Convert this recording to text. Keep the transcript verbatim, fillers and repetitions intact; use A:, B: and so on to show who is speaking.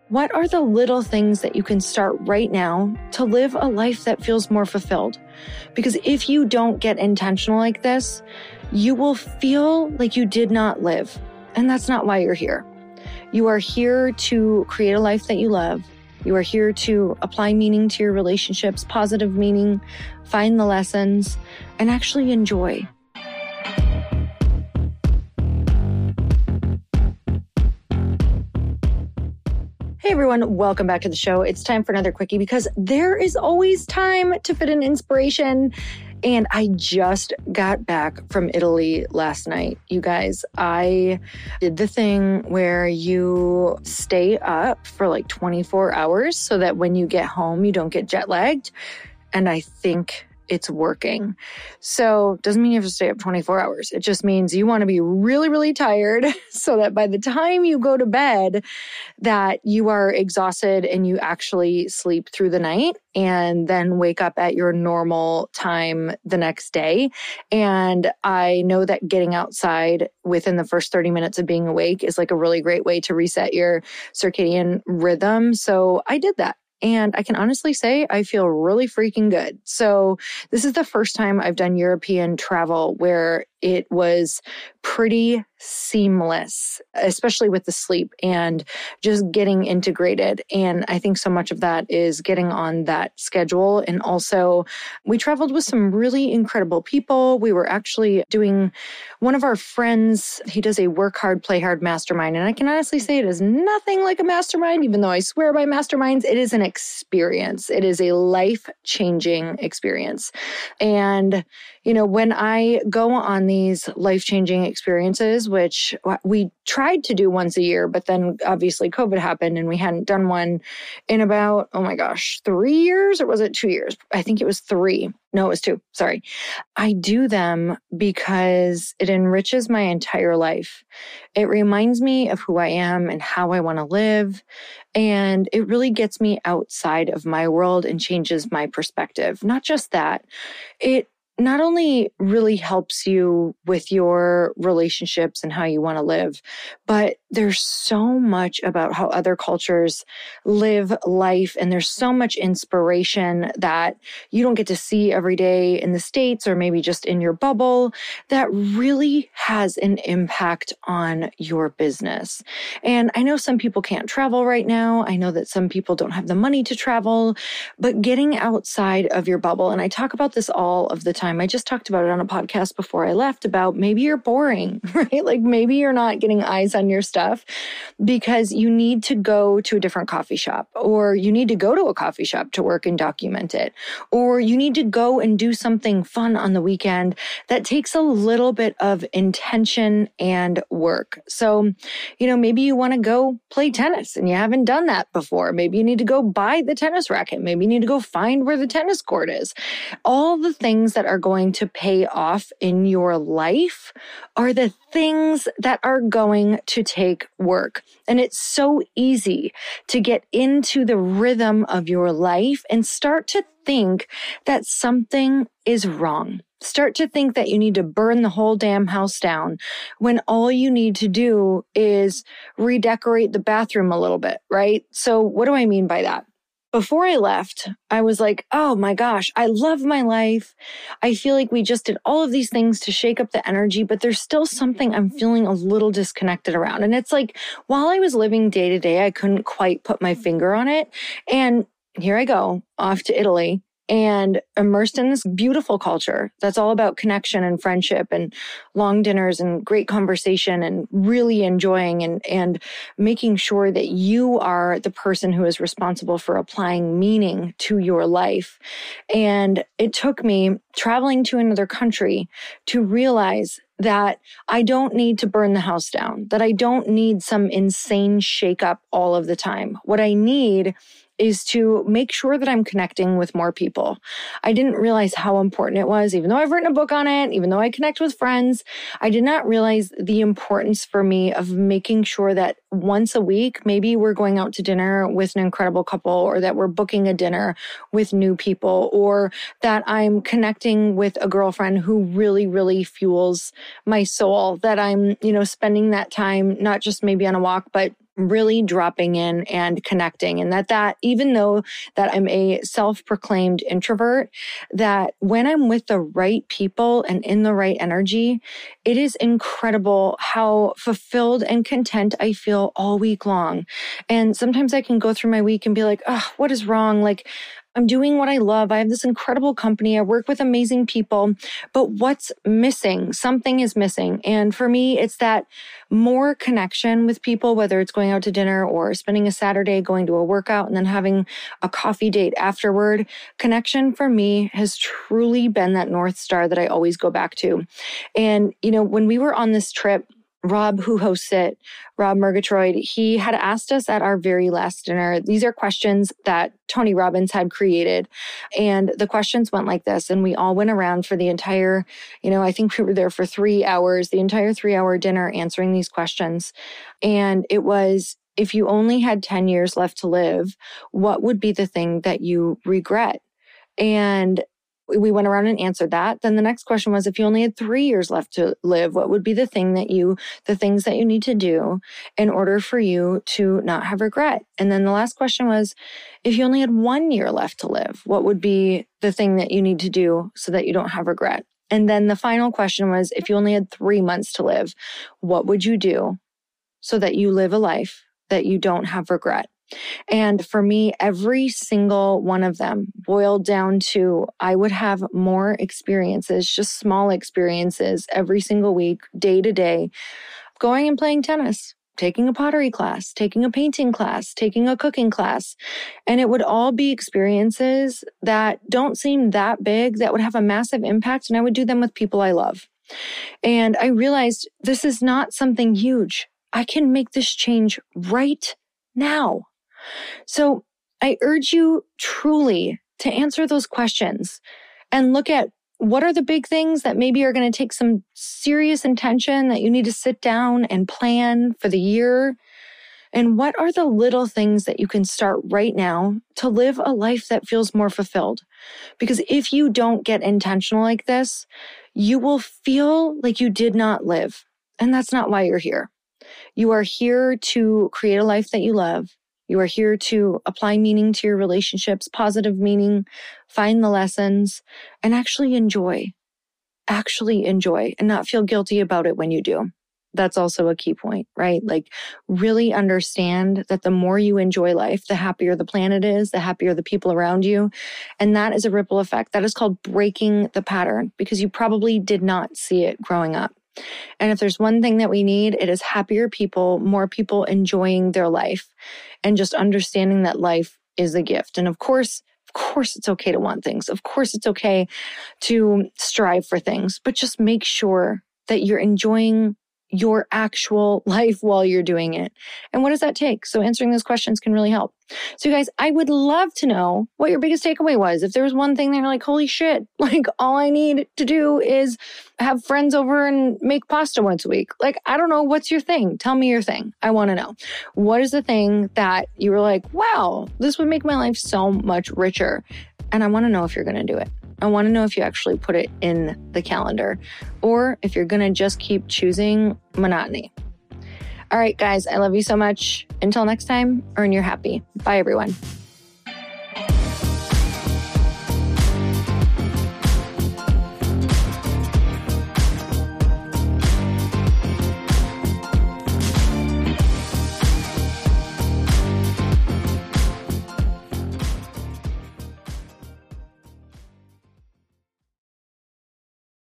A: What are the little things that you can start right now to live a life that feels more fulfilled? Because if you don't get intentional like this, you will feel like you did not live. And that's not why you're here. You are here to create a life that you love. You are here to apply meaning to your relationships, positive meaning, find the lessons, and actually enjoy. Hey everyone, welcome back to the show. It's time for another quickie because there is always time to fit in inspiration. And I just got back from Italy last night. You guys, I did the thing where you stay up for like twenty-four hours so that when you get home, you don't get jet lagged. And I think it's working. So doesn't mean you have to stay up twenty-four hours. It just means you want to be really, really tired so that by the time you go to bed, that you are exhausted and you actually sleep through the night and then wake up at your normal time the next day. And I know that getting outside within the first thirty minutes of being awake is like a really great way to reset your circadian rhythm. So I did that. And I can honestly say I feel really freaking good. So this is the first time I've done European travel where it was pretty seamless, especially with the sleep and just getting integrated. And I think so much of that is getting on that schedule. And also we traveled with some really incredible people. We were actually doing one of our friends, he does a work hard, play hard mastermind. And I can honestly say it is nothing like a mastermind, even though I swear by masterminds, it is an experience. It is a life-changing experience. And you know, when I go on these life-changing experiences, which we tried to do once a year, but then obviously COVID happened and we hadn't done one in about, oh my gosh, three years? Or was it two years? I think it was three. No, it was two. Sorry. I do them because it enriches my entire life. It reminds me of who I am and how I want to live. And it really gets me outside of my world and changes my perspective. Not just that, it not only really helps you with your relationships and how you want to live, but there's so much about how other cultures live life. And there's so much inspiration that you don't get to see every day in the States or maybe just in your bubble that really has an impact on your business. And I know some people can't travel right now. I know that some people don't have the money to travel, but getting outside of your bubble, and I talk about this all of the time. I just talked about it on a podcast before I left about maybe you're boring, right? Like maybe you're not getting eyes on your stuff because you need to go to a different coffee shop, or you need to go to a coffee shop to work and document it, or you need to go and do something fun on the weekend that takes a little bit of intention and work. So, you know, maybe you want to go play tennis and you haven't done that before. Maybe you need to go buy the tennis racket. Maybe you need to go find where the tennis court is. All the things that are going to pay off in your life are the things that are going to take work. And it's so easy to get into the rhythm of your life and start to think that something is wrong. Start to think that you need to burn the whole damn house down when all you need to do is redecorate the bathroom a little bit, right? So what do I mean by that? Before I left, I was like, oh my gosh, I love my life. I feel like we just did all of these things to shake up the energy, but there's still something I'm feeling a little disconnected around. And it's like, while I was living day to day, I couldn't quite put my finger on it. And here I go, off to Italy. And immersed in this beautiful culture that's all about connection and friendship and long dinners and great conversation and really enjoying and, and making sure that you are the person who is responsible for applying meaning to your life. And it took me traveling to another country to realize that I don't need to burn the house down, that I don't need some insane shakeup all of the time. What I need is to make sure that I'm connecting with more people. I didn't realize how important it was, even though I've written a book on it, even though I connect with friends, I did not realize the importance for me of making sure that once a week, maybe we're going out to dinner with an incredible couple, or that we're booking a dinner with new people, or that I'm connecting with a girlfriend who really, really fuels my soul, that I'm, you know, spending that time, not just maybe on a walk, but really dropping in and connecting. And that, that even though that I'm a self-proclaimed introvert, that when I'm with the right people and in the right energy, it is incredible how fulfilled and content I feel all week long. And sometimes I can go through my week and be like, oh, what is wrong? Like, I'm doing what I love. I have this incredible company. I work with amazing people, but what's missing? Something is missing. And for me, it's that more connection with people, whether it's going out to dinner or spending a Saturday going to a workout and then having a coffee date afterward. Connection for me has truly been that North Star that I always go back to. And, you know, when we were on this trip, Rob, who hosts it, Rob Murgatroyd, he had asked us at our very last dinner. These are questions that Tony Robbins had created. And the questions went like this. And we all went around for the entire, you know, I think we were there for three hours, the entire three hour dinner answering these questions. And it was, if you only had ten years left to live, what would be the thing that you regret? And we went around and answered that. Then the next question was, if you only had three years left to live, what would be the thing that you, the things that you need to do in order for you to not have regret? And then the last question was, if you only had one year left to live, what would be the thing that you need to do so that you don't have regret? And then the final question was, if you only had three months to live, what would you do so that you live a life that you don't have regret? And for me, every single one of them boiled down to, I would have more experiences, just small experiences every single week, day to day, going and playing tennis, taking a pottery class, taking a painting class, taking a cooking class. And it would all be experiences that don't seem that big, that would have a massive impact. And I would do them with people I love. And I realized this is not something huge. I can make this change right now. So I urge you truly to answer those questions and look at what are the big things that maybe are going to take some serious intention that you need to sit down and plan for the year. And what are the little things that you can start right now to live a life that feels more fulfilled? Because if you don't get intentional like this, you will feel like you did not live. And that's not why you're here. You are here to create a life that you love. You are here to apply meaning to your relationships, positive meaning, find the lessons, and actually enjoy. Actually enjoy and not feel guilty about it when you do. That's also a key point, right? Like really understand that the more you enjoy life, the happier the planet is, the happier the people around you. And that is a ripple effect. That is called breaking the pattern because you probably did not see it growing up. And if there's one thing that we need, it is happier people, more people enjoying their life and just understanding that life is a gift. And of course, of course, it's okay to want things. Of course, it's okay to strive for things, but just make sure that you're enjoying your actual life while you're doing it. And what does that take? So answering those questions can really help. So you guys, I would love to know what your biggest takeaway was. If there was one thing that you're like, holy shit, like all I need to do is have friends over and make pasta once a week. Like, I don't know, what's your thing? Tell me your thing. I want to know. What is the thing that you were like, wow, this would make my life so much richer? And I want to know if you're going to do it. I want to know if you actually put it in the calendar or if you're going to just keep choosing monotony. All right, guys, I love you so much. Until next time, earn your happy. Bye, everyone.